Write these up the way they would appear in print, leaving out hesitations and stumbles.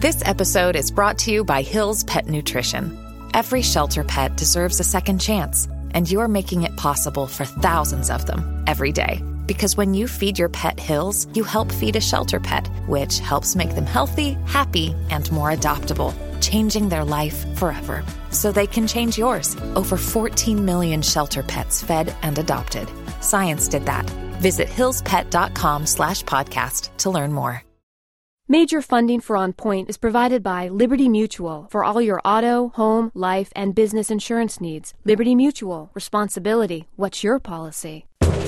This episode is brought to you by Hill's Pet Nutrition. Every shelter pet deserves a second chance, and you're making it possible for thousands of them every day. Because when you feed your pet Hill's, you help feed a shelter pet, which helps make them healthy, happy, and more adoptable, changing their life forever. So they can change yours. Over 14 million shelter pets fed and adopted. Science did that. Visit hillspet.com/podcast to learn more. Major funding for On Point is provided by Liberty Mutual for all your auto, home, life, and business insurance needs. Liberty Mutual. Responsibility. What's your policy?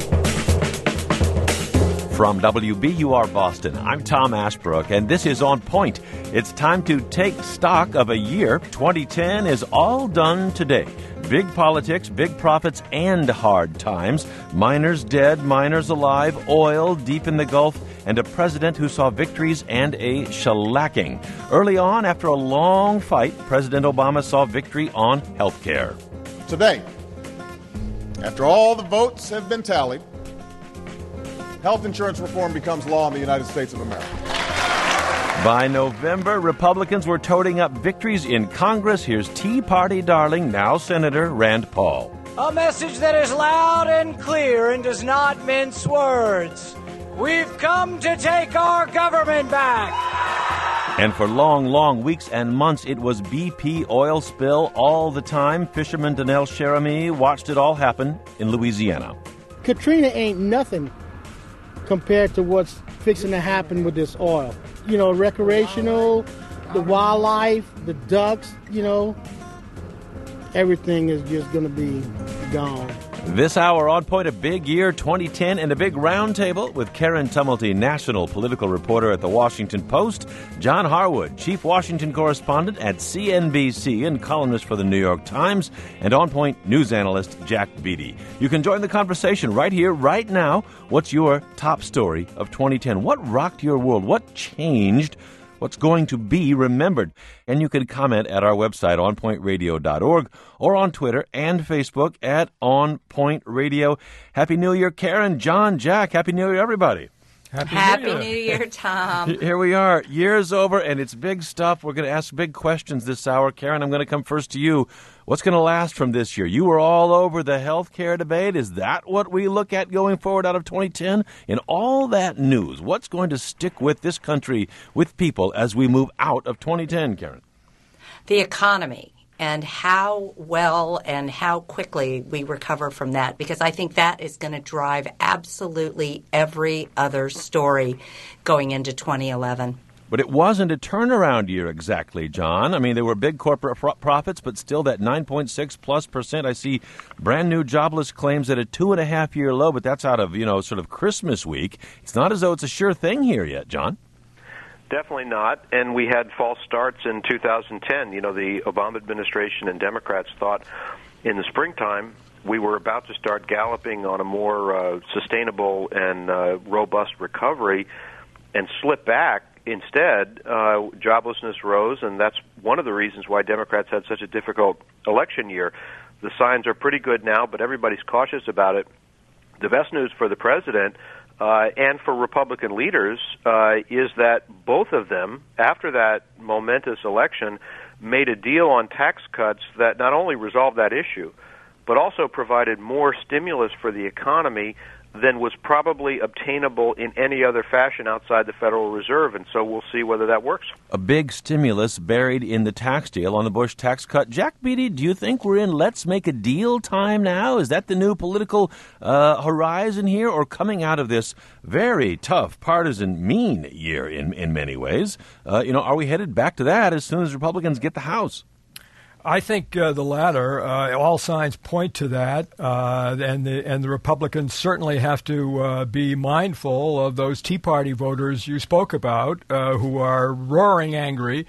From WBUR Boston, I'm Tom Ashbrook, and this is On Point. It's time to take stock of a year. 2010 is all done today. Big politics, big profits, and hard times. Miners dead, miners alive, oil deep in the Gulf, and a president who saw victories and a shellacking. Early on, after a long fight, President Obama saw victory on health care. Today, after all the votes have been tallied, health insurance reform becomes law in the United States of America. By November, Republicans were toting up victories in Congress. Here's Tea Party darling, now Senator Rand Paul. A message that is loud and clear and does not mince words. We've come to take our government back. And for long, long weeks and months, it was BP oil spill all the time. Fisherman Donnell Cherami watched it all happen in Louisiana. Katrina ain't nothing compared to what's fixing to happen with this oil. You know, recreational, the wildlife, the ducks, you know, everything is just going to be gone. This hour, On Point, a big year, 2010, and a big roundtable with Karen Tumulty, national political reporter at The Washington Post, John Harwood, chief Washington correspondent at CNBC and columnist for The New York Times, and On Point news analyst Jack Beatty. You can join the conversation right here, right now. What's your top story of 2010? What rocked your world? What changed? What's going to be remembered? And you can comment at our website, onpointradio.org, or on Twitter and Facebook at On Point Radio. Happy New Year, Karen, John, Jack. Happy New Year, everybody. Happy New Year, Tom. Here we are. Year's over, and it's big stuff. We're going to ask big questions this hour. Karen, I'm going to come first to you. What's going to last from this year? You were all over the health care debate. Is that what we look at going forward out of 2010? In all that news, what's going to stick with this country, with people, as we move out of 2010, Karen? The economy. And how well and how quickly we recover from that, because I think that is going to drive absolutely every other story going into 2011. But it wasn't a turnaround year exactly, John. I mean, there were big corporate profits, but still that 9.6+%. I see brand new jobless claims at a 2.5-year low, but that's out of, sort of Christmas week. It's not as though it's a sure thing here yet, John. Definitely not, and we had false starts in 2010. The Obama administration and Democrats thought in the springtime we were about to start galloping on a more sustainable and robust recovery and slip back. Instead, joblessness rose, and that's one of the reasons why Democrats had such a difficult election year. The signs are pretty good now, but everybody's cautious about it. The best news for the president and for Republican leaders is that both of them, after that momentous election, made a deal on tax cuts that not only resolved that issue, but also provided more stimulus for the economy than was probably obtainable in any other fashion outside the Federal Reserve, and so we'll see whether that works. A big stimulus buried in the tax deal on the Bush tax cut. Jack Beatty, do you think we're in let's make a deal time now? Is that the new political horizon here, or coming out of this very tough, partisan, mean year in many ways? Are we headed back to that as soon as Republicans get the House? I think the latter. All signs point to that, and the Republicans certainly have to be mindful of those Tea Party voters you spoke about, who are roaring angry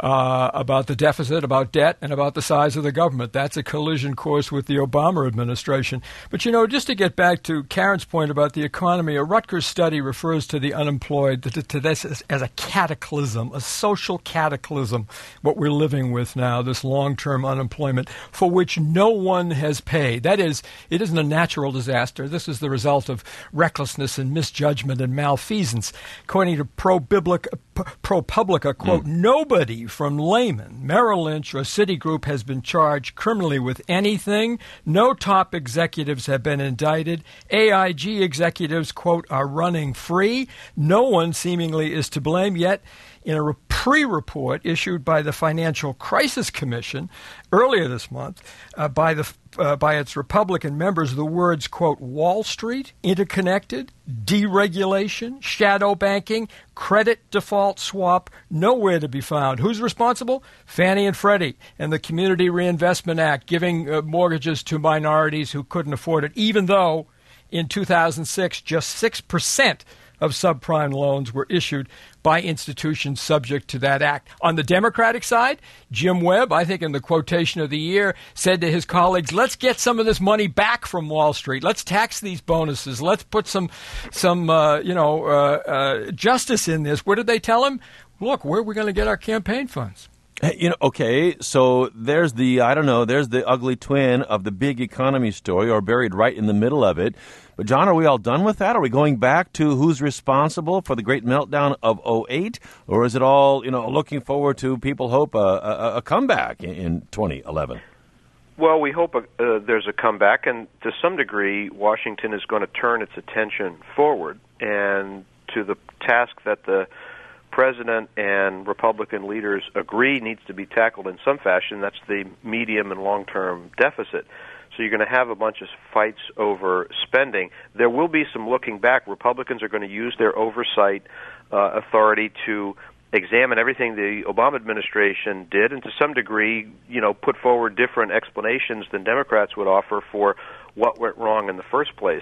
about the deficit, about debt, and about the size of the government. That's a collision course with the Obama administration. But, just to get back to Karen's point about the economy, a Rutgers study refers to the unemployed, to this as a cataclysm, a social cataclysm, what we're living with now, this long-term unemployment, for which no one has paid. That is, it isn't a natural disaster. This is the result of recklessness and misjudgment and malfeasance. According to ProPublica, ProPublica, quote, nobody from Lehman, Merrill Lynch, or Citigroup has been charged criminally with anything. No top executives have been indicted. AIG executives, quote, are running free. No one seemingly is to blame yet. In a pre-report issued by the Financial Crisis Commission earlier this month by its Republican members, the words, quote, Wall Street, interconnected, deregulation, shadow banking, credit default swap, nowhere to be found. Who's responsible? Fannie and Freddie and the Community Reinvestment Act, giving mortgages to minorities who couldn't afford it, even though in 2006 just 6% of subprime loans were issued by institutions subject to that act. On the Democratic side, Jim Webb, I think in the quotation of the year, said to his colleagues, let's get some of this money back from Wall Street. Let's tax these bonuses. Let's put some justice in this. What did they tell him? Look, where are we going to get our campaign funds? Okay, so there's the ugly twin of the big economy story, or buried right in the middle of it. But, John, are we all done with that? Are we going back to who's responsible for the great meltdown of 2008? Or is it all, looking forward to, people hope, a comeback in 2011? Well, we hope there's a comeback, and to some degree, Washington is going to turn its attention forward and to the task that the President and Republican leaders agree needs to be tackled in some fashion. That's the medium and long-term deficit. So you're going to have a bunch of fights over spending. There will be some looking back. Republicans are going to use their oversight authority to examine everything the Obama administration did, and to some degree, put forward different explanations than Democrats would offer for what went wrong in the first place.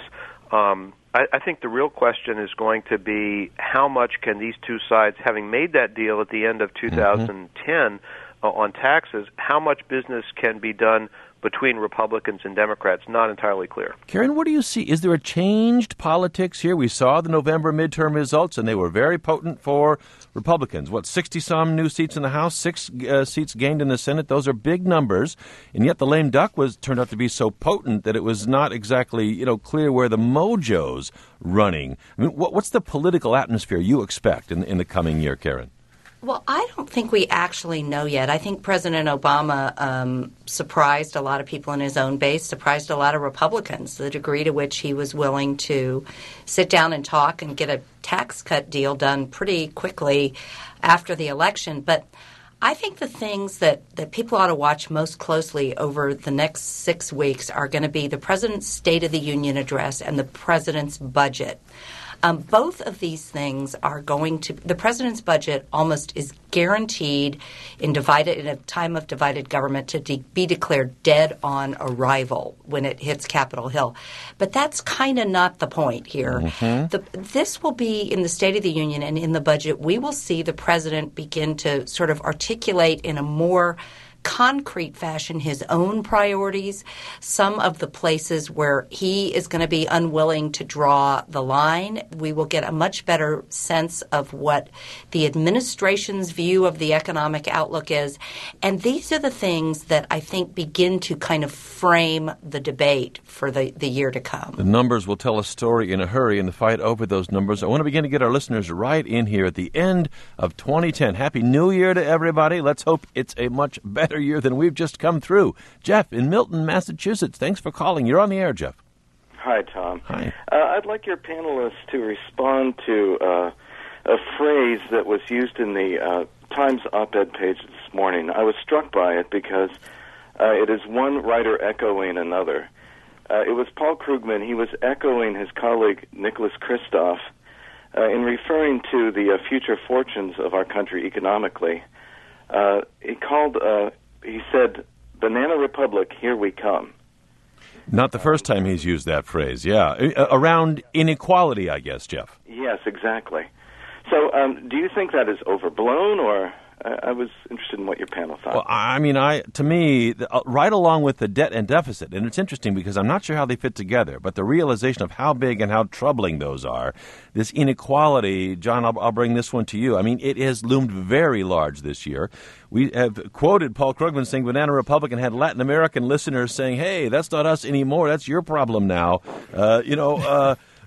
I think the real question is going to be how much can these two sides, having made that deal at the end of 2010 on taxes, how much business can be done between Republicans and Democrats? Not entirely clear. Karen, what do you see? Is there a changed politics here? We saw the November midterm results, and they were very potent for Republicans. 60-some new seats in the House, 6 seats gained in the Senate. Those are big numbers, and yet the lame duck turned out to be so potent that it was not exactly clear where the mojo's running. I mean, what's the political atmosphere you expect in the coming year, Karen? Well, I don't think we actually know yet. I think President Obama surprised a lot of people in his own base, surprised a lot of Republicans, the degree to which he was willing to sit down and talk and get a tax cut deal done pretty quickly after the election. But I think the things that people ought to watch most closely over the next 6 weeks are going to be the President's State of the Union address and the President's budget. Both of these things are going to – the President's budget almost is guaranteed in a time of divided government to be declared dead on arrival when it hits Capitol Hill. But that's kind of not the point here. This will be in the State of the Union, and in the budget we will see the President begin to sort of articulate in a more – concrete fashion his own priorities, some of the places where he is going to be unwilling to draw the line. We will get a much better sense of what the administration's view of the economic outlook is. And these are the things that I think begin to kind of frame the debate for the year to come. The numbers will tell a story in a hurry, and the fight over those numbers. I want to begin to get our listeners right in here at the end of 2010. Happy New Year to everybody. Let's hope it's a much better year than we've just come through. Jeff in Milton, Massachusetts, thanks for calling. You're on the air, Jeff. Hi, Tom. Hi. I'd like your panelists to respond to a phrase that was used in the Times op-ed page this morning. I was struck by it because it is one writer echoing another. It was Paul Krugman. He was echoing his colleague Nicholas Kristof in referring to the future fortunes of our country economically. He said, "Banana Republic, here we come." Not the first time he's used that phrase, yeah. Around inequality, I guess, Jeff. Yes, exactly. So do you think that is overblown, or I was interested in what your panel thought. Well, I mean, to me, right along with the debt and deficit, and it's interesting because I'm not sure how they fit together, but the realization of how big and how troubling those are, this inequality, John, I'll bring this one to you. I mean, it has loomed very large this year. We have quoted Paul Krugman saying Banana Republican had Latin American listeners saying, hey, that's not us anymore, that's your problem now.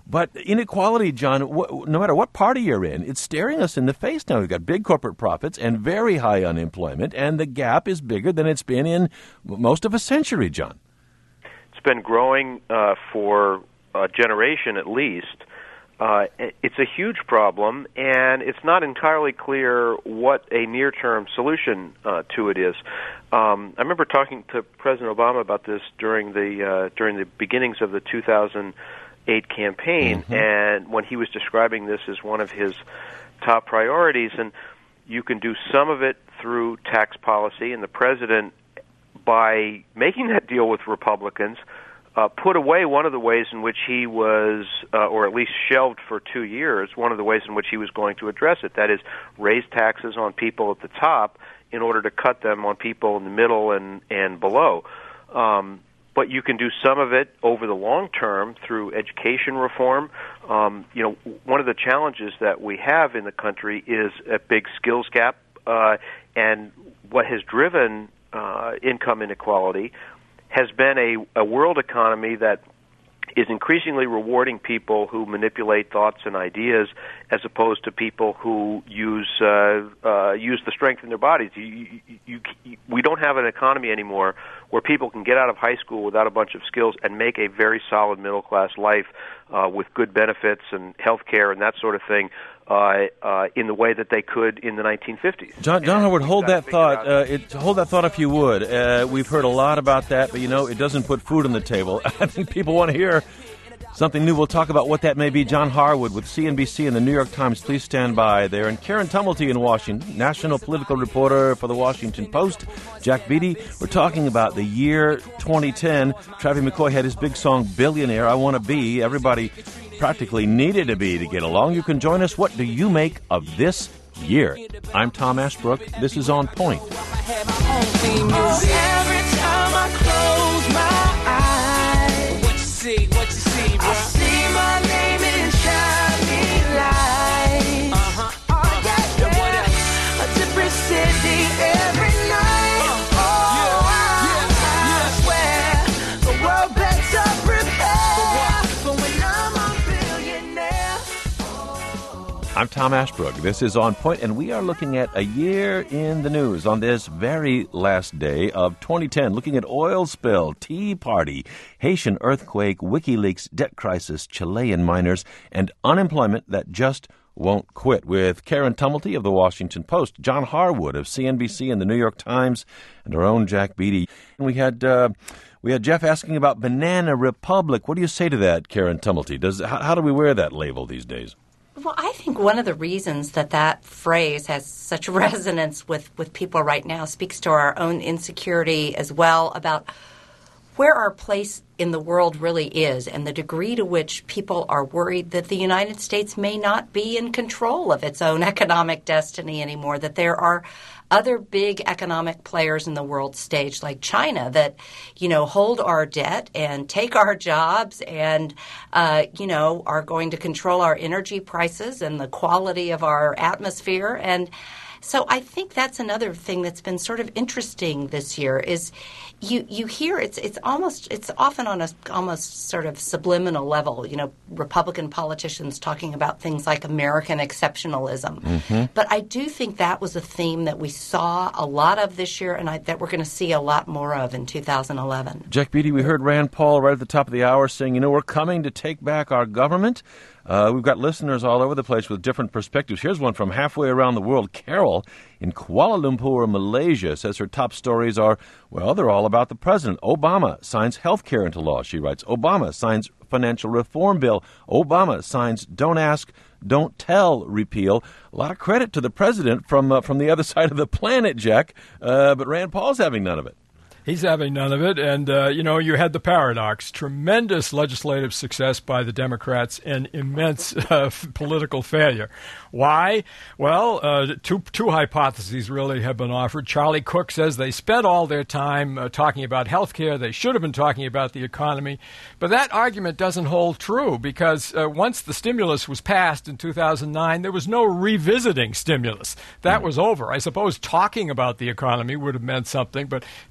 But inequality, John, no matter what party you're in, it's staring us in the face now. We've got big corporate profits and very high unemployment, and the gap is bigger than it's been in most of a century, John. It's been growing for a generation at least. It's a huge problem, and it's not entirely clear what a near-term solution to it is. I remember talking to President Obama about this during the beginnings of the 2008 campaign, and when he was describing this as one of his top priorities, and you can do some of it through tax policy, and the president, by making that deal with Republicans, put away one of the ways in which he was, or at least shelved for 2 years, one of the ways in which he was going to address it. That is, raise taxes on people at the top in order to cut them on people in the middle and below. But you can do some of it over the long term through education reform. One of the challenges that we have in the country is a big skills gap, and what has driven income inequality has been a world economy that is increasingly rewarding people who manipulate thoughts and ideas, as opposed to people who use the strength in their bodies. We don't have an economy anymore where people can get out of high school without a bunch of skills and make a very solid middle class life with good benefits and health care and that sort of thing. In the way that they could in the 1950s. John Harwood, hold that thought. Hold that thought if you would. We've heard a lot about that, but it doesn't put food on the table. I think people want to hear something new. We'll talk about what that may be. John Harwood with CNBC and the New York Times. Please stand by there. And Karen Tumulty in Washington, national political reporter for the Washington Post. Jack Beatty. We're talking about the year 2010. Travie McCoy had his big song, Billionaire, I Want to Be. Everybody practically needed to be to get along. You can join us. What do you make of this year? I'm Tom Ashbrook. This is On Point. Every time I close my eyes, what you see, bro? I see my name in shining lights. Oh, yeah. A different city every night. I swear the world better prepare for when I'm a billionaire. I'm Tom Ashbrook. This is On Point, and we are looking at a year in the news on this very last day of 2010, looking at oil spill, Tea Party, Haitian earthquake, WikiLeaks debt crisis, Chilean miners, and unemployment that just won't quit. With Karen Tumulty of the Washington Post, John Harwood of CNBC and the New York Times, and our own Jack Beatty. And we had Jeff asking about Banana Republic. What do you say to that, Karen Tumulty? How do we wear that label these days? Well, I think one of the reasons that phrase has such resonance with people right now speaks to our own insecurity as well about where our place in the world really is and the degree to which people are worried that the United States may not be in control of its own economic destiny anymore, that there are other big economic players in the world stage like China that, hold our debt and take our jobs and, are going to control our energy prices and the quality of our atmosphere. And so I think that's another thing that's been sort of interesting this year is you hear it's often on a almost sort of subliminal level, Republican politicians talking about things like American exceptionalism. Mm-hmm. But I do think that was a theme that we saw a lot of this year and that we're going to see a lot more of in 2011. Jack Beatty, we heard Rand Paul right at the top of the hour saying, we're coming to take back our government. We've got listeners all over the place with different perspectives. Here's one from halfway around the world. Carol in Kuala Lumpur, Malaysia, says her top stories are, they're all about the president. Obama signs health care into law, she writes. Obama signs financial reform bill. Obama signs Don't Ask, Don't Tell repeal. A lot of credit to the president from the other side of the planet, Jack. But Rand Paul's having none of it. He's having none of it. And, you had the paradox. Tremendous legislative success by the Democrats and immense political failure. Why? Well, two hypotheses really have been offered. Charlie Cook says they spent all their time talking about health care. They should have been talking about the economy. But that argument doesn't hold true because once the stimulus was passed in 2009, there was no revisiting stimulus. That was over. I suppose talking about the economy would have meant something, but it's hard to believe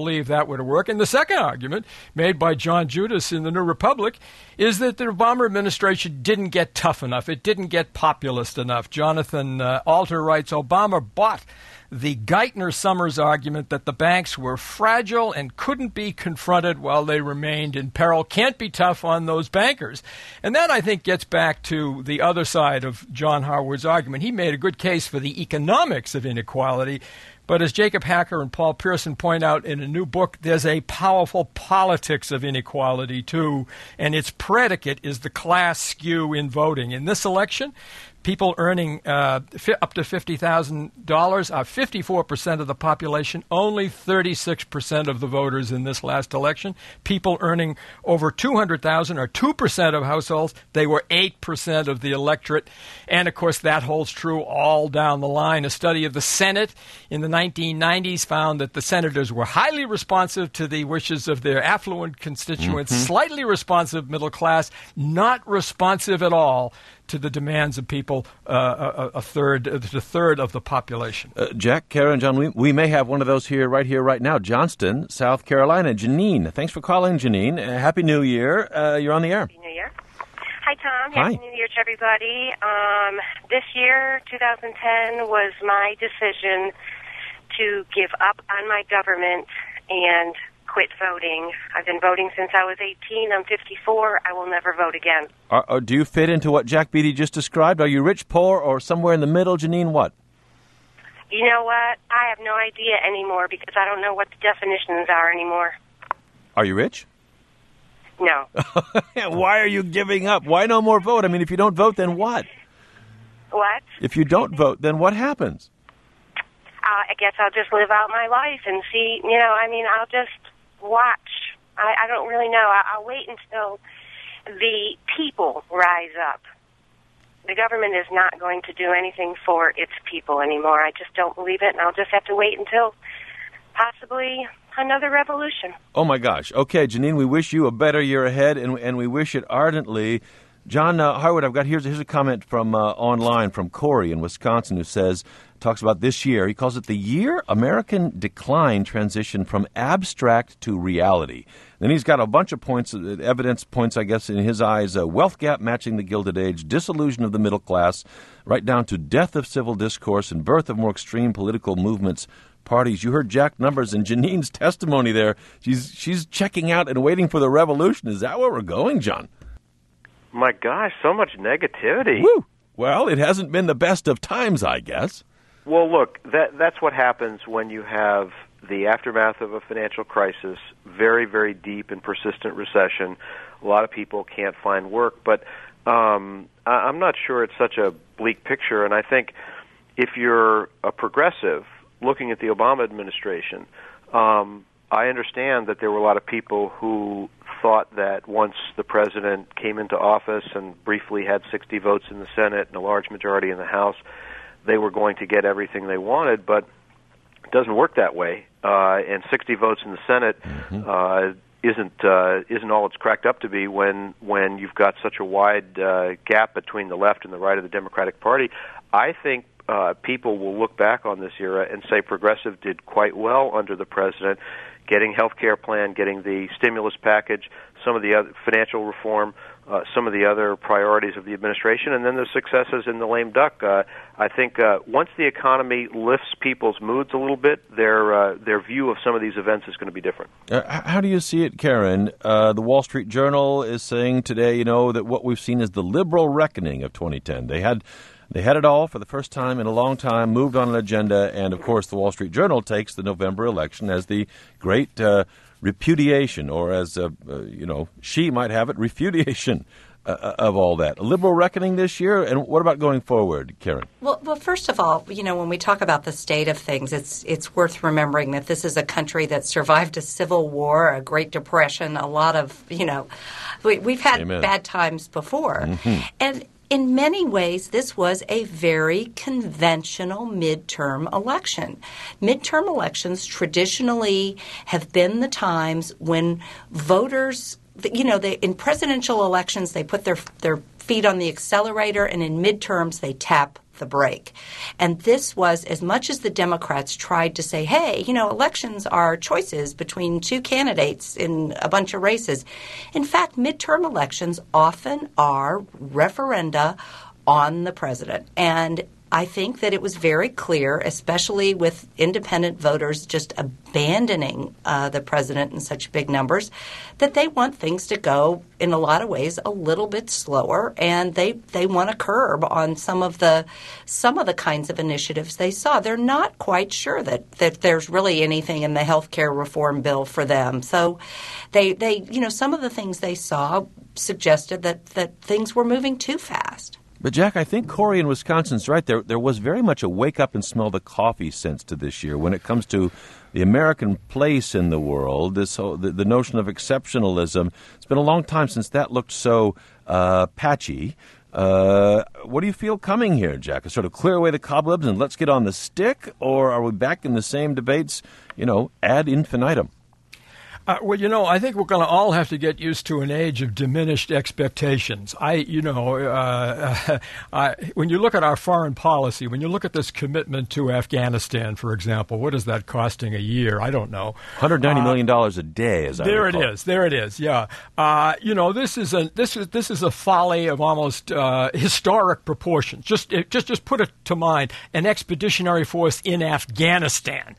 believe that would work. And the second argument made by John Judas in the New Republic is that the Obama administration didn't get tough enough. It didn't get populist enough. Jonathan Alter writes, Obama bought the Geithner-Summers argument that the banks were fragile and couldn't be confronted while they remained in peril. Can't be tough on those bankers. And that, I think, gets back to the other side of John Harwood's argument. He made a good case for the economics of inequality. But as Jacob Hacker and Paul Pearson point out in a new book, there's a powerful politics of inequality, too, and its predicate is the class skew in voting. In this election, people earning up to $50,000 are 54% of the population, only 36% of the voters in this last election. People earning over $200,000 are 2% of households. They were 8% of the electorate. And, of course, that holds true all down the line. A study of the Senate in the 1990s found that the senators were highly responsive to the wishes of their affluent constituents, slightly responsive middle class, not responsive at all to the demands of people, the third of the population. Jack, Karen, John, we may have one of those here right now. Johnston, South Carolina. Janine, thanks for calling, Janine. Happy New Year. You're on the air. Happy New Year. Hi, Tom. Hi. Happy New Year to everybody. This year, 2010, was my decision to give up on my government and quit voting. I've been voting since I was 18. I'm 54. I will never vote again. Do you fit into what Jack Beatty just described? Are you rich, poor, or somewhere in the middle, Janine? What? You know what? I have no idea anymore because I don't know what the definitions are anymore. Are you rich? No. Why are you giving up? Why no more vote? I mean, if you don't vote, then what? What? If you don't vote, then what happens? I guess I'll just live out my life and see, I'll just watch. I don't really know. I'll wait until the people rise up. The government is not going to do anything for its people anymore. I just don't believe it, and I'll just have to wait until possibly another revolution. Oh, my gosh. Okay, Janine, we wish you a better year ahead, and we wish it ardently. John Harwood, here's a comment from online from Corey in Wisconsin who talks about this year. He calls it the year American decline transition from abstract to reality. Then he's got a bunch of points, evidence points, I guess, in his eyes, wealth gap matching the Gilded Age, disillusion of the middle class, right down to death of civil discourse and birth of more extreme political movements, parties. You heard Jack Numbers and Janine's testimony there. She's checking out and waiting for the revolution. Is that where we're going, John? My gosh, so much negativity. Woo! Well, it hasn't been the best of times, I guess. Well, look, that's what happens when you have the aftermath of a financial crisis, very, very deep and persistent recession. A lot of people can't find work, but I'm not sure it's such a bleak picture. And I think if you're a progressive looking at the Obama administration, I understand that there were a lot of people who thought that once the president came into office and briefly had 60 votes in the Senate and a large majority in the House, they were going to get everything they wanted, but it doesn't work that way. And 60 votes in the Senate isn't all it's cracked up to be when you've got such a wide gap between the left and the right of the Democratic Party. I think people will look back on this era and say progressive did quite well under the president, getting health care plan, getting the stimulus package, some of the other financial reform, some of the other priorities of the administration, and then the successes in the lame duck. I think once the economy lifts people's moods a little bit, their view of some of these events is going to be different. How do you see it, Karen? The Wall Street Journal is saying today, that what we've seen is the liberal reckoning of 2010. They had it all for the first time in a long time, moved on an agenda, and, of course, the Wall Street Journal takes the November election as the great repudiation, or as, she might have it, refudiation of all that. A liberal reckoning this year, and what about going forward, Karen? Well, first of all, when we talk about the state of things, it's worth remembering that this is a country that survived a civil war, a Great Depression, a lot of, we've had Amen. Bad times before. Mm-hmm. And in many ways, this was a very conventional midterm election. Midterm elections traditionally have been the times when voters, in presidential elections, they put their feet on the accelerator, and in midterms, they tap the break. And this was, as much as the Democrats tried to say, hey, elections are choices between two candidates in a bunch of races. In fact, midterm elections often are referenda on the president. And I think that it was very clear, especially with independent voters just abandoning the president in such big numbers, that they want things to go, in a lot of ways, a little bit slower, and they want a curb on some of the kinds of initiatives they saw. They're not quite sure that there's really anything in the health care reform bill for them. So they some of the things they saw suggested that things were moving too fast. But, Jack, I think Corey in Wisconsin's right. There was very much a wake-up and smell the coffee sense to this year when it comes to the American place in the world, the notion of exceptionalism. It's been a long time since that looked so patchy. What do you feel coming here, Jack? A sort of clear away the cobwebs and let's get on the stick? Or are we back in the same debates, ad infinitum? I think we're going to all have to get used to an age of diminished expectations. When you look at our foreign policy, when you look at this commitment to Afghanistan, for example, what is that costing a year? I don't know. $190 million a day, as I recall. There it is. Yeah. This is a folly of almost historic proportions. Just put it to mind, an expeditionary force in Afghanistan.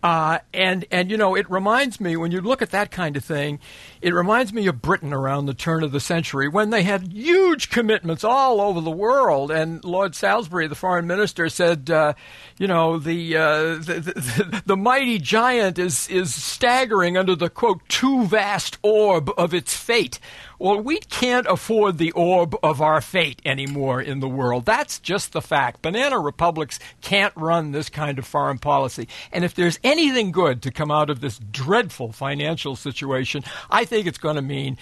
It reminds me, when you look at that kind of thing, it reminds me of Britain around the turn of the century when they had huge commitments all over the world. And Lord Salisbury, the foreign minister, said, the mighty giant is staggering under the, quote, too vast orb of its fate. Well, we can't afford the orb of our fate anymore in the world. That's just the fact. Banana republics can't run this kind of foreign policy. And if there's anything good to come out of this dreadful financial situation, I think it's going to mean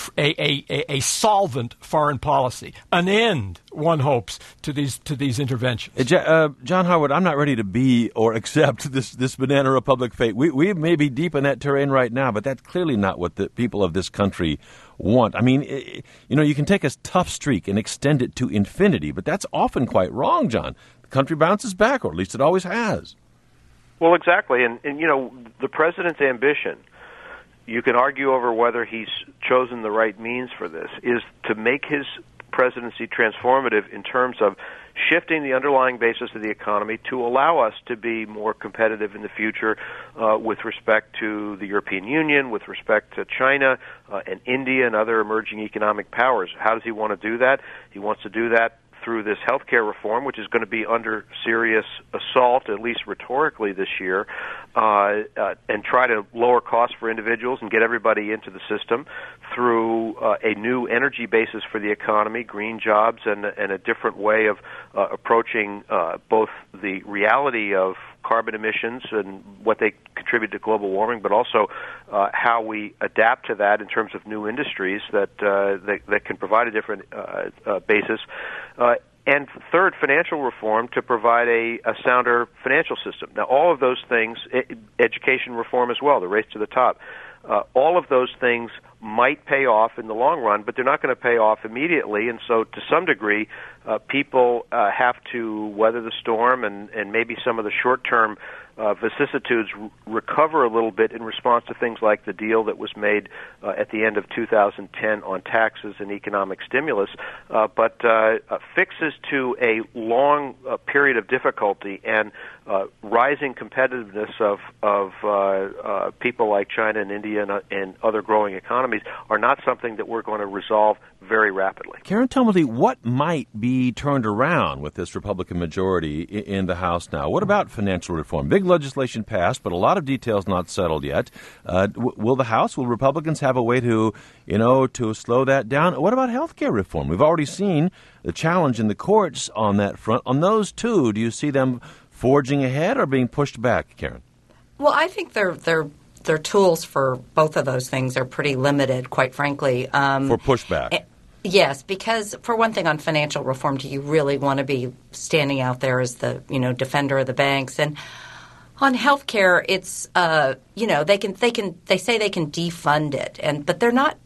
a solvent foreign policy, an end, one hopes, to these interventions. John Harwood, I'm not ready to be or accept this banana republic fate. We may be deep in that terrain right now, but that's clearly not what the people of this country want. I mean, you can take a tough streak and extend it to infinity, but that's often quite wrong, John. The country bounces back, or at least it always has. Well, exactly. And the president's ambition, you can argue over whether he's chosen the right means for this, is to make his presidency transformative in terms of shifting the underlying basis of the economy to allow us to be more competitive in the future with respect to the European Union, with respect to China and India and other emerging economic powers. How does he want to do that? He wants to do that through this health care reform, which is going to be under serious assault, at least rhetorically this year, and try to lower costs for individuals and get everybody into the system through a new energy basis for the economy, green jobs, and a different way of approaching both the reality of carbon emissions and what they contribute to global warming, but also how we adapt to that in terms of new industries that can provide a different basis. And third, financial reform to provide a sounder financial system. Now, all of those things, education reform as well, the race to the top, all of those things might pay off in the long run, but they're not going to pay off immediately. And so to some degree, people have to weather the storm and maybe some of the short-term vicissitudes recover a little bit in response to things like the deal that was made at the end of 2010 on taxes and economic stimulus, but fixes to a long period of difficulty and rising competitiveness of people like China and India and other growing economies are not something that we're going to resolve very rapidly. Karen Tumulty, what might be turned around with this Republican majority in the House now? What about financial reform? Big legislation passed, but a lot of details not settled yet. Will Republicans have a way to slow that down? What about health care reform? We've already seen the challenge in the courts on that front. On those two, do you see them forging ahead or being pushed back, Karen? Well, I think their tools for both of those things are pretty limited, quite frankly. For pushback. Yes, because for one thing, on financial reform, do you really want to be standing out there as the defender of the banks? And on health care, it's they say they can defund it, but they're not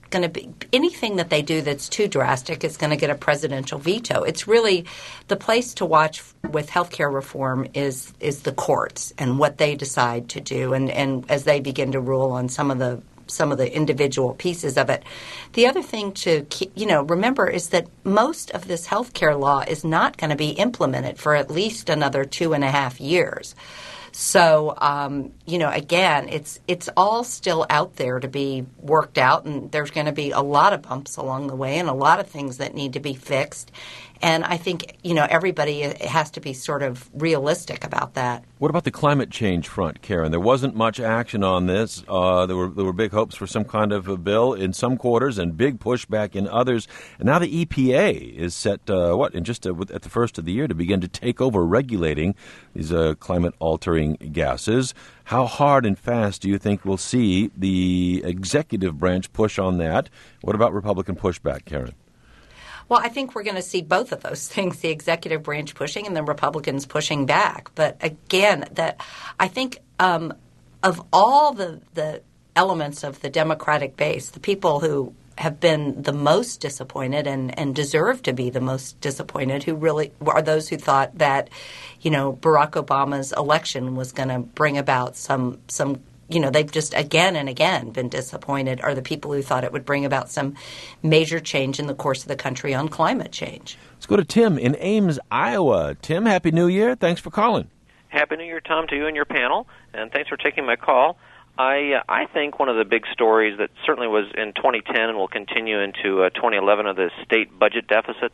going to be anything that they do that's too drastic is going to get a presidential veto. It's really the place to watch with healthcare reform is the courts and what they decide to do, and as they begin to rule on some of the individual pieces of it. The other thing to remember is that most of this healthcare law is not going to be implemented for at least another 2.5 years. So, again, it's all still out there to be worked out, and there's going to be a lot of bumps along the way and a lot of things that need to be fixed. And I think, everybody has to be sort of realistic about that. What about the climate change front, Karen? There wasn't much action on this. There were big hopes for some kind of a bill in some quarters and big pushback in others. And now the EPA is set, at the first of the year to begin to take over regulating these climate-altering gases. How hard and fast do you think we'll see the executive branch push on that? What about Republican pushback, Karen? Well, I think we're going to see both of those things, the executive branch pushing and the Republicans pushing back. But again, I think of all the elements of the Democratic base, the people who have been the most disappointed and deserve to be the most disappointed, who really are those who thought that, Barack Obama's election was going to bring about some they've just again and again been disappointed, are the people who thought it would bring about some major change in the course of the country on climate change. Let's go to Tim in Ames, Iowa. Tim, Happy New Year. Thanks for calling. Happy New Year, Tom, to you and your panel, and thanks for taking my call. I think one of the big stories that certainly was in 2010 and will continue into 2011 are the state budget deficits.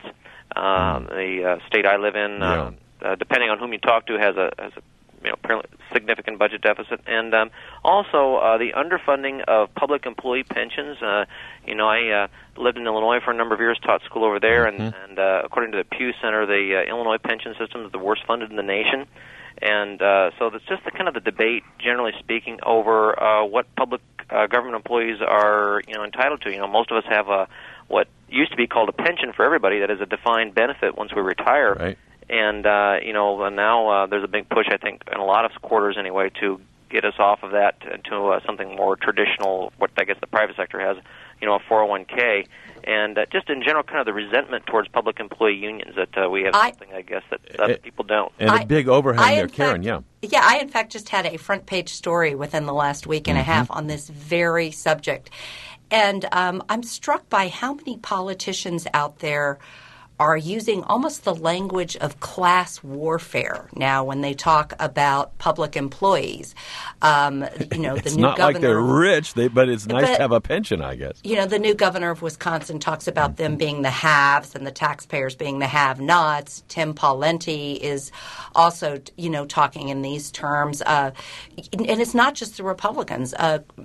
The state I live in, depending on whhom you talk to, has a significant budget deficit, and also the underfunding of public employee pensions. I lived in Illinois for a number of years, taught school over there, and according to the Pew Center, the Illinois pension system is the worst funded in the nation. And so that's just the debate, generally speaking, over what public government employees are entitled to. Most of us have what used to be called a pension for everybody, that is a defined benefit once we retire. Right. And, now there's a big push, I think, in a lot of quarters anyway, to get us off of that to something more traditional, what I guess the private sector has, a 401k. And just in general, kind of the resentment towards public employee unions, that we have something, I guess, that other people don't. And a big overhang there, Karen, Yeah, I, in fact, just had a front-page story within the last week and a half on this very subject. And I'm struck by how many politicians out there are using almost the language of class warfare now when they talk about public employees. It's the new not governor, like they're rich, but it's nice to have a pension, I guess. The new governor of Wisconsin talks about them being the haves and the taxpayers being the have-nots. Tim Pawlenty is also, talking in these terms. And it's not just the Republicans.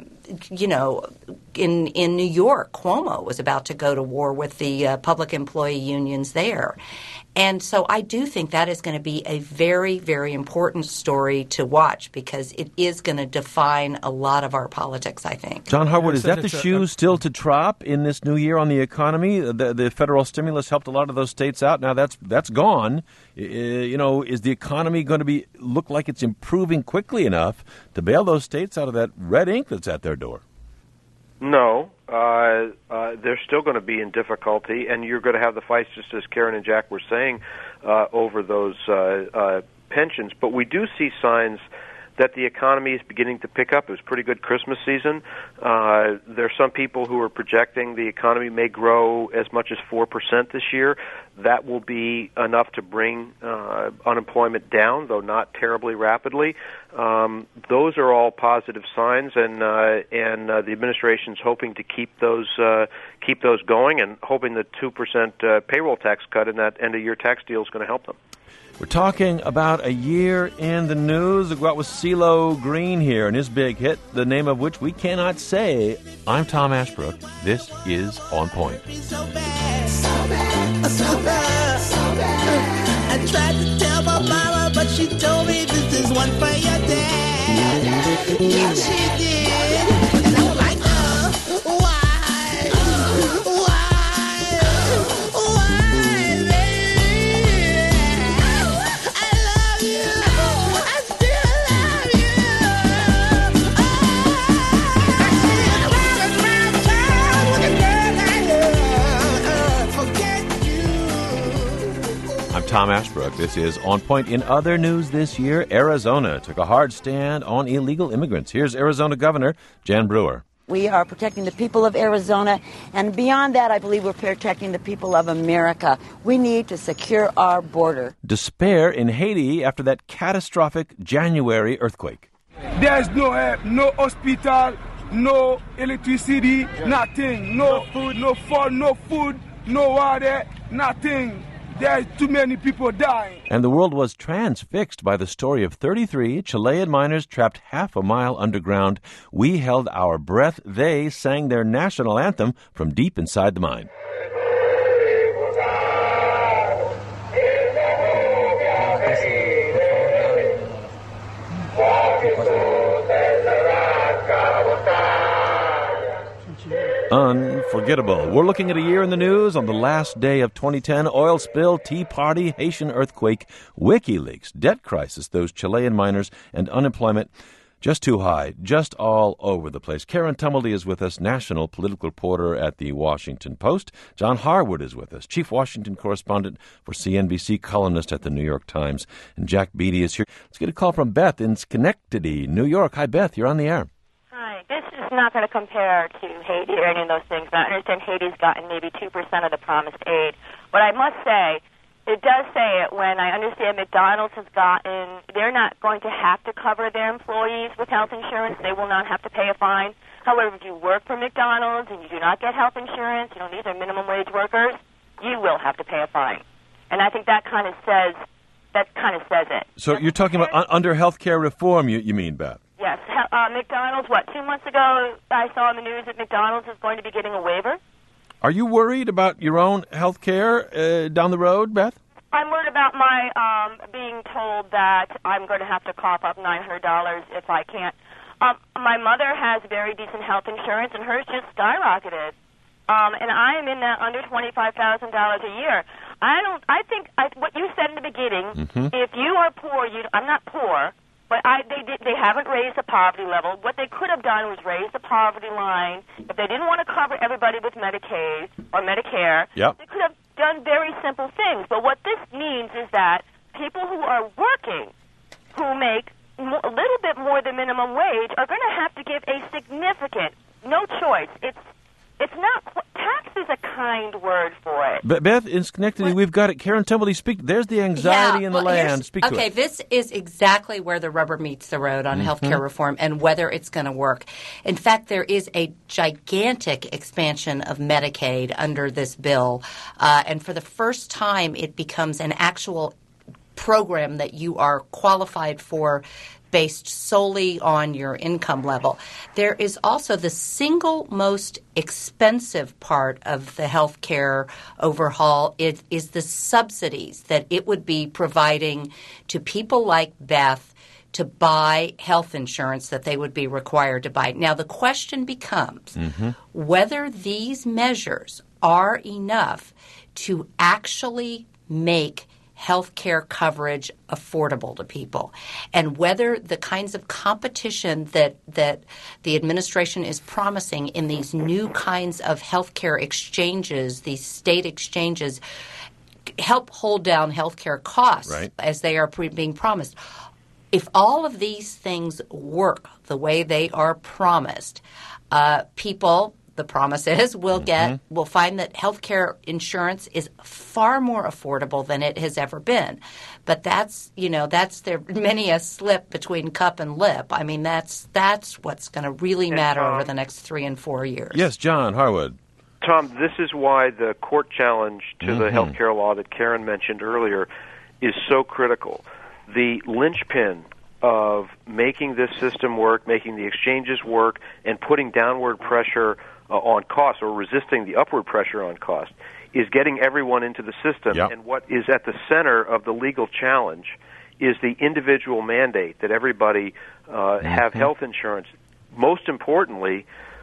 In New York, Cuomo was about to go to war with the public employee unions there. And so I do think that is going to be a very, very important story to watch, because it is going to define a lot of our politics, I think. John Harwood, is that the shoe still to drop in this new year on the economy? The federal stimulus helped a lot of those states out. Now that's gone. Is the economy going to look like it's improving quickly enough to bail those states out of that red ink that's at their door? No. They're still going to be in difficulty, and you're going to have the fights, just as Karen and Jack were saying, over those pensions. But we do see signs that the economy is beginning to pick up. It was a pretty good Christmas season. There are some people who are projecting the economy may grow as much as 4% this year. That will be enough to bring unemployment down, though not terribly rapidly. Those are all positive signs, and the administration's hoping to keep those going, and hoping the 2% payroll tax cut in that end-of-year tax deal is going to help them. We're talking about a year in the news. We've got with CeeLo Green here and his big hit, the name of which we cannot say. I'm Tom Ashbrook. This is On Point. So bad, so bad. I tried to tell my mama, but she told me this is one for your dad. Yes, she did. And I'm like, why? Tom Ashbrook. This is On Point. In other news this year, Arizona took a hard stand on illegal immigrants. Here's Arizona Governor Jan Brewer. We are protecting the people of Arizona, and beyond that, I believe we're protecting the people of America. We need to secure our border. Despair in Haiti after that catastrophic January earthquake. There's no help, no hospital, no electricity, nothing. No food, no food, no water, nothing. There's too many people dying. And the world was transfixed by the story of 33 Chilean miners trapped half a mile underground. We held our breath. They sang their national anthem from deep inside the mine. Unforgettable. We're looking at a year in the news. On the last day of 2010, oil spill, Tea Party, Haitian earthquake, WikiLeaks, debt crisis, those Chilean miners, and unemployment just too high, just all over the place. Karen Tumulty is with us, national political reporter at the Washington Post. John Harwood is with us, chief Washington correspondent for CNBC, columnist at the New York Times. And Jack Beatty is here. Let's get a call from Beth in Schenectady, New York. Hi, Beth. You're on the air. This is not going to compare to Haiti or any of those things. I understand Haiti's gotten maybe 2% of the promised aid. But I must say, it does say it when I understand McDonald's has gotten, they're not going to have to cover their employees with health insurance. They will not have to pay a fine. However, if you work for McDonald's and you do not get health insurance, these are minimum wage workers, you will have to pay a fine. And I think that kind of says it. So you're talking about under health care reform, you mean, Beth? Yes. McDonald's, 2 months ago, I saw in the news that McDonald's is going to be getting a waiver. Are you worried about your own health care down the road, Beth? I'm worried about my being told that I'm going to have to cough up $900 if I can't. My mother has very decent health insurance, and hers just skyrocketed. And I am in that under $25,000 a year. I think what you said in the beginning, if you are poor, I'm not poor, but they haven't raised the poverty level. What they could have done was raise the poverty line. If they didn't want to cover everybody with Medicaid or Medicare, they could have done very simple things. But what this means is that people who are working, who make a little bit more than minimum wage, are going to have to give a significant, no choice. It's not, tax is a kind word for it. But Beth, in Schenectady, we've got it. Karen Tumulty, speak. There's the anxiety in the land. Speak to it. Okay, this is exactly where the rubber meets the road on health care reform and whether it's going to work. In fact, there is a gigantic expansion of Medicaid under this bill. And for the first time, it becomes an actual program that you are qualified for based solely on your income level. There is also the single most expensive part of the health care overhaul is the subsidies that it would be providing to people like Beth to buy health insurance that they would be required to buy. Now, the question becomes whether these measures are enough to actually make health care coverage affordable to people, and whether the kinds of competition that the administration is promising in these new kinds of health care exchanges, these state exchanges, help hold down health care costs as they are being promised. If all of these things work the way they are promised, people, the promise is, will find that health care insurance is far more affordable than it has ever been. But that's there many a slip between cup and lip. I mean, that's what's going to really matter over the next 3 and 4 years. Yes, John Harwood. Tom, this is why the court challenge to the health care law that Karen mentioned earlier is so critical. The linchpin of making this system work, making the exchanges work, and putting downward pressure on costs or resisting the upward pressure on cost is getting everyone into the system. And what is at the center of the legal challenge is the individual mandate that everybody have health insurance. Most importantly,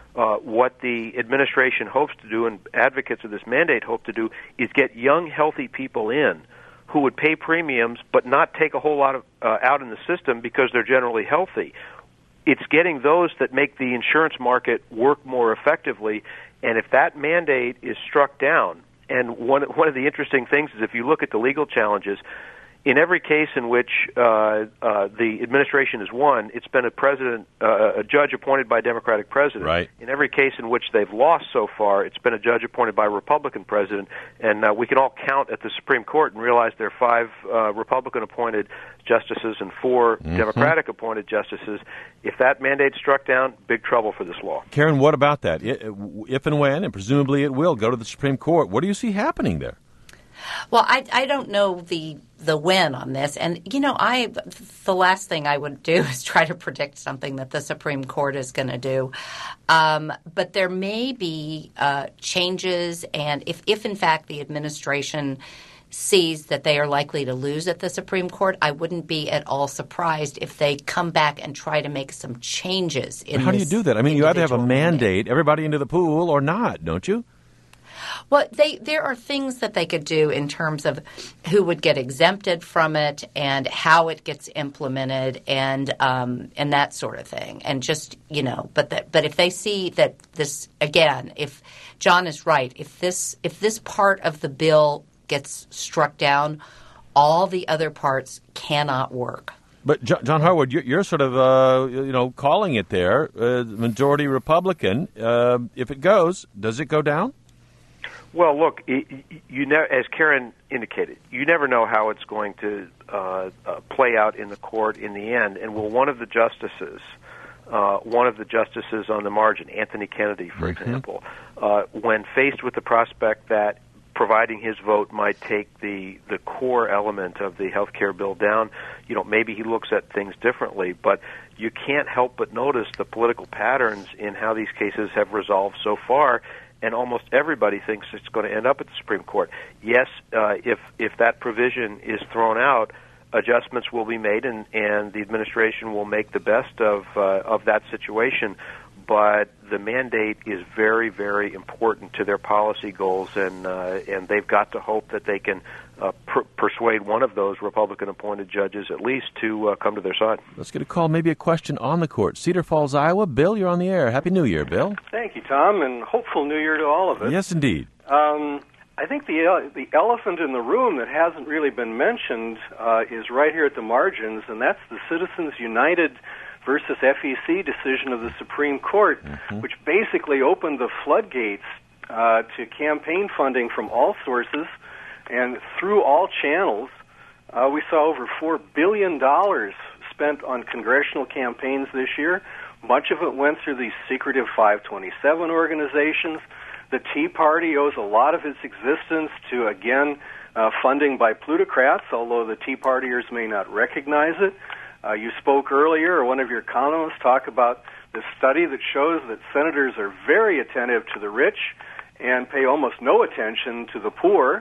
what the administration hopes to do and advocates of this mandate hope to do is get young, healthy people in who would pay premiums but not take a whole lot of out in the system because they're generally healthy. It's getting those that make the insurance market work more effectively, and if that mandate is struck down And one of the interesting things is if you look at the legal challenges, in every case in which the administration has won, it's been a judge appointed by a Democratic president. Right. In every case in which they've lost so far, it's been a judge appointed by a Republican president. And we can all count at the Supreme Court and realize there are 5 Republican-appointed justices and 4 Democratic-appointed justices. If that mandate's struck down, big trouble for this law. Karen, what about that? If and when, and presumably it will, go to the Supreme Court, what do you see happening there? Well, I don't know the when on this. And, the last thing I would do is try to predict something that the Supreme Court is going to do. But there may be changes, and if in fact the administration sees that they are likely to lose at the Supreme Court, I wouldn't be at all surprised if they come back and try to make some changes in How do you do that? I mean, you either have a mandate, everybody into the pool, or not, don't you? Well, there are things that they could do in terms of who would get exempted from it and how it gets implemented and that sort of thing. And just, but if they see that this, again, if John is right, if this part of the bill gets struck down, all the other parts cannot work. But John Harwood, you're sort of calling it there, majority Republican. If it goes, does it go down? Well, look, as Karen indicated, you never know how it's going to play out in the court in the end. And will one of the justices on the margin, Anthony Kennedy, for example, when faced with the prospect that providing his vote might take the core element of the health care bill down, maybe he looks at things differently. But you can't help but notice the political patterns in how these cases have resolved so far. And almost everybody thinks it's going to end up at the Supreme Court. Yes, if that provision is thrown out, adjustments will be made, and the administration will make the best of that situation. But the mandate is very, very important to their policy goals, and they've got to hope that they can persuade one of those Republican-appointed judges at least to come to their side. Let's get a call, maybe a question on the court. Cedar Falls, Iowa. Bill, you're on the air. Happy New Year, Bill. Thank you, Tom, and hopeful New Year to all of us. Yes, indeed. I think the elephant in the room that hasn't really been mentioned is right here at the margins, and that's the Citizens United versus FEC decision of the Supreme Court, which basically opened the floodgates to campaign funding from all sources and through all channels. We saw over $4 billion spent on congressional campaigns this year. Much of it went through these secretive 527 organizations. The Tea Party owes a lot of its existence to, again, funding by plutocrats, although the Tea Partiers may not recognize it. You spoke earlier, or one of your columnists talked about this study that shows that senators are very attentive to the rich and pay almost no attention to the poor.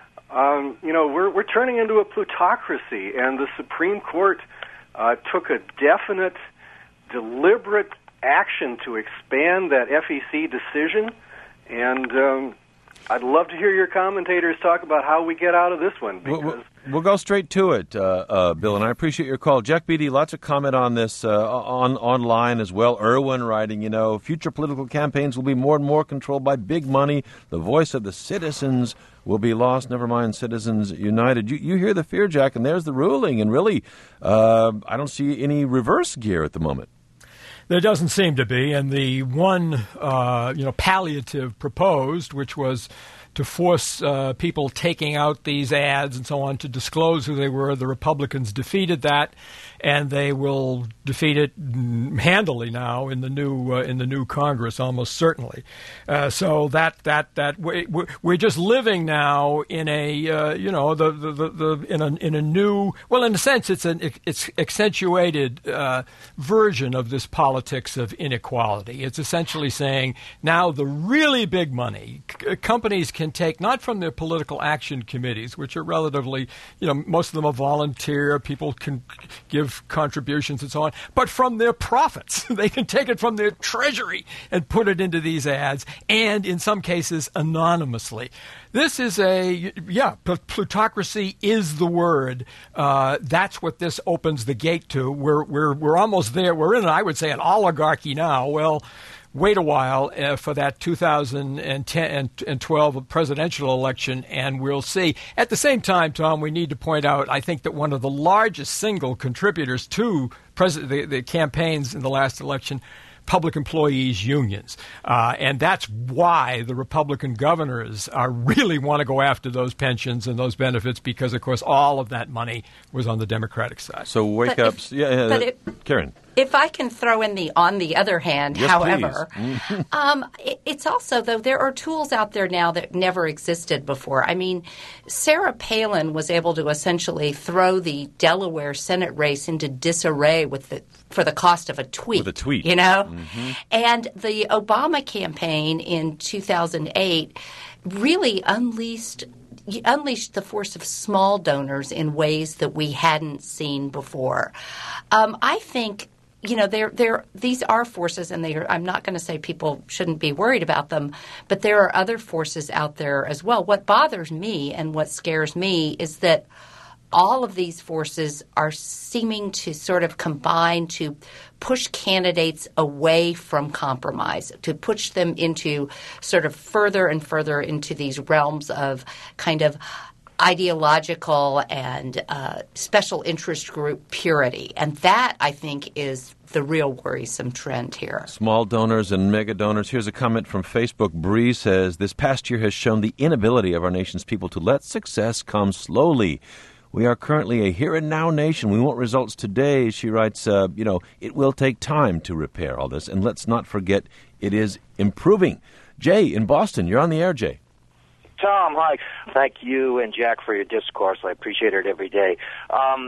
We're turning into a plutocracy, and the Supreme Court took a definite, deliberate action to expand that FEC decision, and I'd love to hear your commentators talk about how we get out of this one. Because we'll go straight to it, Bill, and I appreciate your call. Jack Beatty, lots of comment on this online as well. Irwin writing, future political campaigns will be more and more controlled by big money. The voice of the citizens will be lost. Never mind Citizens United. You hear the fear, Jack, and there's the ruling. And really, I don't see any reverse gear at the moment. There doesn't seem to be, and the one palliative proposed, which was to force people taking out these ads and so on to disclose who they were, the Republicans defeated that, and they will defeat it handily now in the new Congress, almost certainly. So that we're just living now in a in a new, well, in a sense it's accentuated version of this politics of inequality. It's essentially saying now the really big money companies can take not from their political action committees, which are relatively, most of them are volunteer, people can give contributions and so on, but from their profits. They can take it from their treasury and put it into these ads, and in some cases anonymously. This is plutocracy is the word. That's what this opens the gate to. We're almost there. We're in, I would say, an oligarchy now. Well, wait a while for that 2010 and 12 presidential election, and we'll see. At the same time, Tom, we need to point out, I think that one of the largest single contributors to the campaigns in the last election, public employees unions. And that's why the Republican governors really want to go after those pensions and those benefits, because, of course, all of that money was on the Democratic side. So wake-ups. Karen. If I can throw in on the other hand, yes, however, it's also, though, there are tools out there now that never existed before. I mean, Sarah Palin was able to essentially throw the Delaware Senate race into disarray for the cost of a tweet. With a tweet. You know? Mm-hmm. And the Obama campaign in 2008 really unleashed the force of small donors in ways that we hadn't seen before. I think, these are forces, and I'm not going to say people shouldn't be worried about them, but there are other forces out there as well. What bothers me and what scares me is that all of these forces are seeming to sort of combine to push candidates away from compromise, to push them into sort of further and further into these realms of kind of ideological and special interest group purity. And that, I think, is the real worrisome trend here. Small donors and mega donors. Here's a comment from Facebook. Bree says, this past year has shown the inability of our nation's people to let success come slowly. We are currently a here and now nation. We want results today. She writes, it will take time to repair all this. And let's not forget, it is improving. Jay in Boston, you're on the air, Jay. Tom, hi. Thank you and Jack for your discourse. I appreciate it every day. I've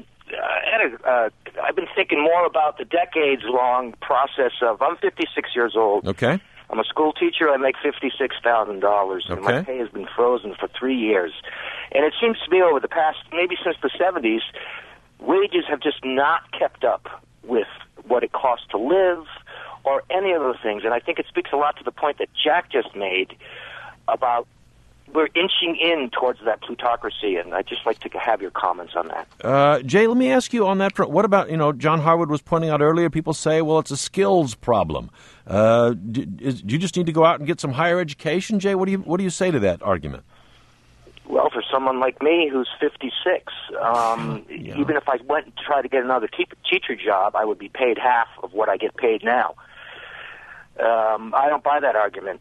been thinking more about the decades-long process of, I'm 56 years old. Okay. I'm a school teacher. I make $56,000, okay. And my pay has been frozen for 3 years. And it seems to me over the past, maybe since the 70s, wages have just not kept up with what it costs to live or any of those things. And I think it speaks a lot to the point that Jack just made about we're inching in towards that plutocracy, and I'd just like to have your comments on that. Jay, let me ask you on that front. What about, John Harwood was pointing out earlier, people say, well, it's a skills problem. Do you just need to go out and get some higher education, Jay? What do you say to that argument? Well, for someone like me who's 56, even if I went and tried to get another teacher job, I would be paid half of what I get paid now. I don't buy that argument.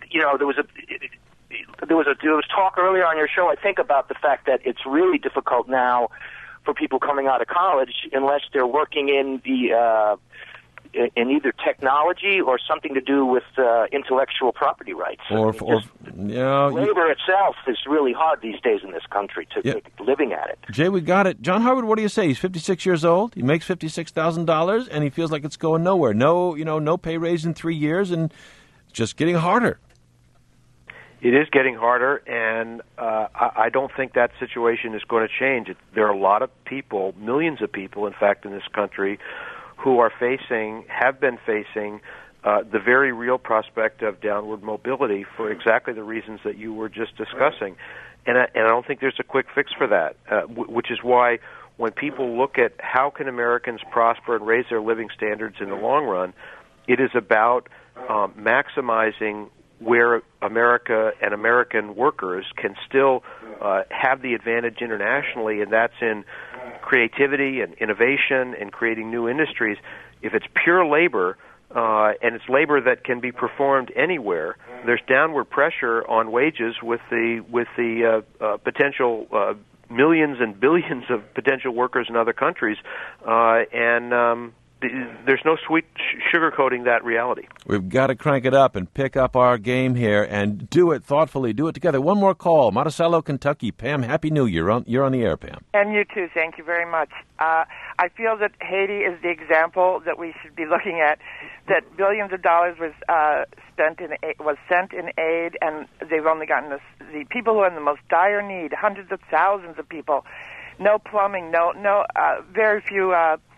There was talk earlier on your show, I think, about the fact that it's really difficult now for people coming out of college unless they're working in in either technology or something to do with intellectual property rights. Labor itself is really hard these days in this country to make a living at it. Jay, we got it. John Harwood, what do you say? He's 56 years old. He makes $56,000, and he feels like it's going nowhere. No pay raise in 3 years, and just getting harder. It is getting harder, and I don't think that situation is going to change. There are a lot of people, millions of people, in fact, in this country, who have been facing the very real prospect of downward mobility for exactly the reasons that you were just discussing. And I don't think there's a quick fix for that, which is why when people look at how can Americans prosper and raise their living standards in the long run, it is about maximizing where America and American workers can still have the advantage internationally, and that's in creativity and innovation and creating new industries. If it's pure labor, and it's labor that can be performed anywhere, there's downward pressure on wages with the potential millions and billions of potential workers in other countries, and there's no sweet sugarcoating that reality. We've got to crank it up and pick up our game here and do it thoughtfully, do it together. One more call. Monticello, Kentucky. Pam, Happy New Year. You're on the air, Pam. And you too. Thank you very much. I feel that Haiti is the example that we should be looking at, that billions of dollars was sent in aid, and they've only gotten the people who are in the most dire need, hundreds of thousands of people, no plumbing, very few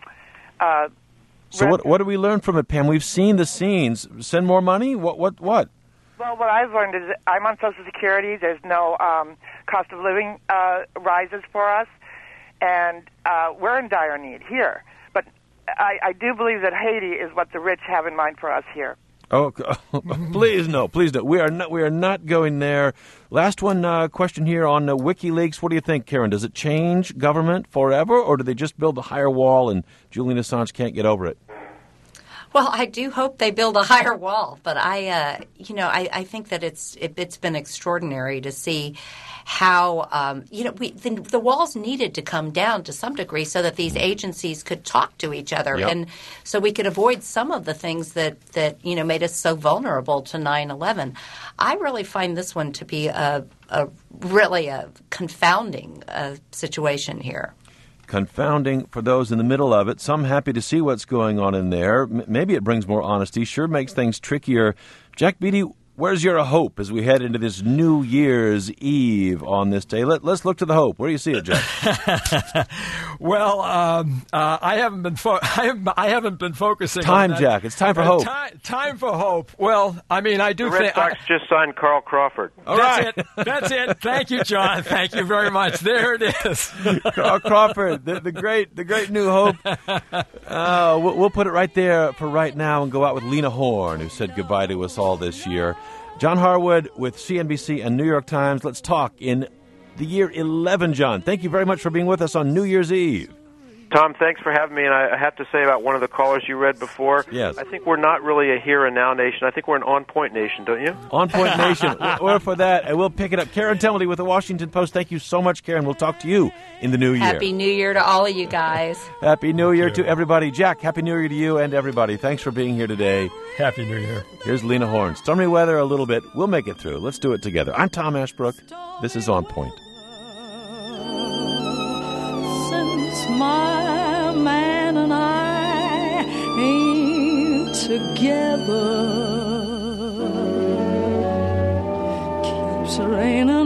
So what do we learn from it, Pam? We've seen the scenes. Send more money? What? Well, what I've learned is I'm on Social Security. There's no cost of living rises for us, and we're in dire need here. But I do believe that Haiti is what the rich have in mind for us here. Oh, please no. We are not going there. Last one question here on WikiLeaks. What do you think, Karen? Does it change government forever, or do they just build a higher wall and Julian Assange can't get over it? Well, I do hope they build a higher wall, but I think that it's been extraordinary to see how the walls needed to come down to some degree so that these agencies could talk to each other, and so we could avoid some of the things that made us so vulnerable to 9/11. I really find this one to be a confounding situation here. Confounding for those in the middle of it. Some happy to see what's going on in there. Maybe it brings more honesty. Sure makes things trickier. Jack Beatty, where's your hope as we head into this New Year's Eve on this day? Let's look to the hope. Where do you see it, Jack? Well, I haven't been focusing. Time, on that. Jack. It's time for hope. Time for hope. Well, I mean, I do the Red Sox just signed Carl Crawford. All right. That's it. Thank you, John. Thank you very much. There it is. Carl Crawford, the great new hope. We'll put it right there for right now and go out with Lena Horne, who said goodbye to us all this year. John Harwood with CNBC and New York Times. Let's talk in the year 11, John. Thank you very much for being with us on New Year's Eve. Tom, thanks for having me. And I have to say about one of the callers you read before, yes. I think we're not really a here and now nation. I think we're an on-point nation, don't you? On-point nation. We're for that, and we'll pick it up. Karen Tumulty with the Washington Post. Thank you so much, Karen. We'll talk to you in the new year. Happy New Year to all of you guys. Happy New Year to everybody. Jack, Happy New Year to you and everybody. Thanks for being here today. Happy New Year. Here's Lena Horne. Stormy weather a little bit. We'll make it through. Let's do it together. I'm Tom Ashbrook. This is On Point. Since my man and I ain't together, keeps raining